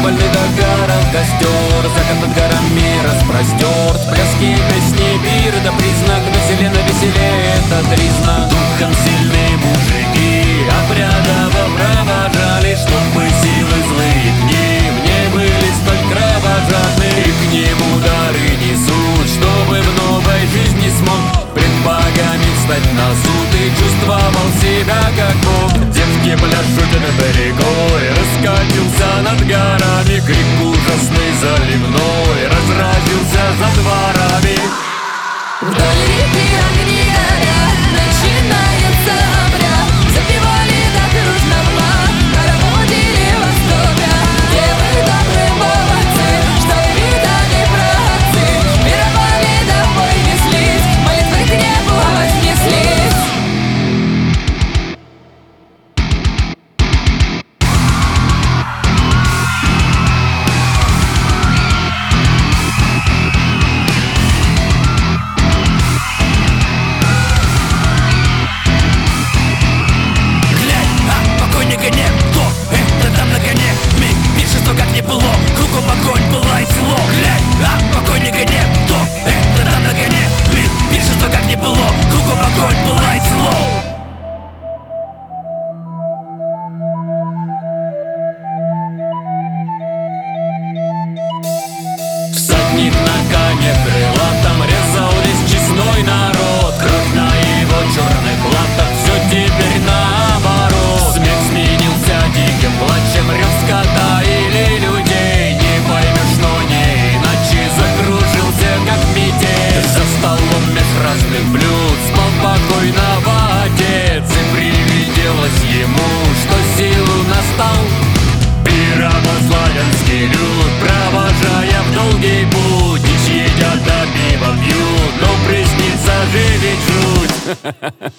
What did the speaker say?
запальный догорал костер, закат над горами распростерт. Пляски, песни, пир, да признак веселе на веселе это тризна. Духом сильные мужики обрядово провожали, чтобы силы злые дни мне были столь кровожадны. И к нему дары несут, чтобы в новой жизни смог пред богами встать на суд и чувствовал себя как бог. Девки пляшут над рекой, раскатился над горами крик ужасный заливной, разразился за дворами. Вдоль реки огни горят, начинается обряд. Запевали так дружно в лад, хороводили востока. Девы добрые молодцы, что видали праотцы, пировали домой неслись, молитвы к небу вознеслись. Всадник на коне крылатом резал весь честной народ. Кровь на его черных латах, все теперь наоборот. Смех сменился диким плачем, рев скота или людей. Не поймешь, но не иначе закружился, как метель. За столом меж разных блюд спал покойного отец, и привиделось ему, что силу настал пирово-славянский люд, провожая в долгий путь. Дичь едят да пиво пьют, но приснится же ведь жуть.